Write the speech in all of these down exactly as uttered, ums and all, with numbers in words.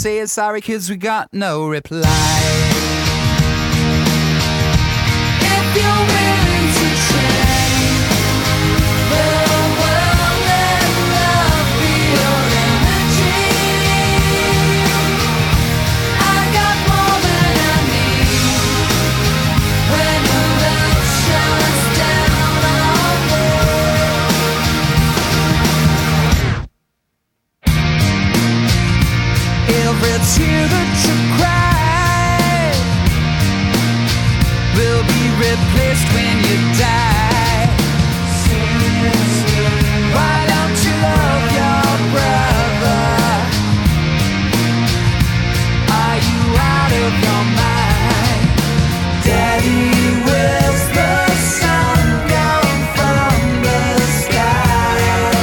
say sorry, cause we got no reply. If you're willing to change the world, let love be your energy. I got more than I need when the love shines down on me. Every tear that you cry will be replaced when you die. Why don't you love your brother? Are you out of your mind? Daddy, where's the sun come from the sky?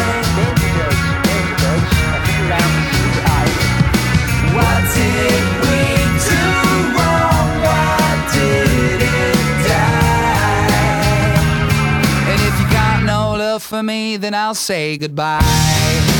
What did we do wrong? Why did it die? And if you got no love for me, then I'll say goodbye.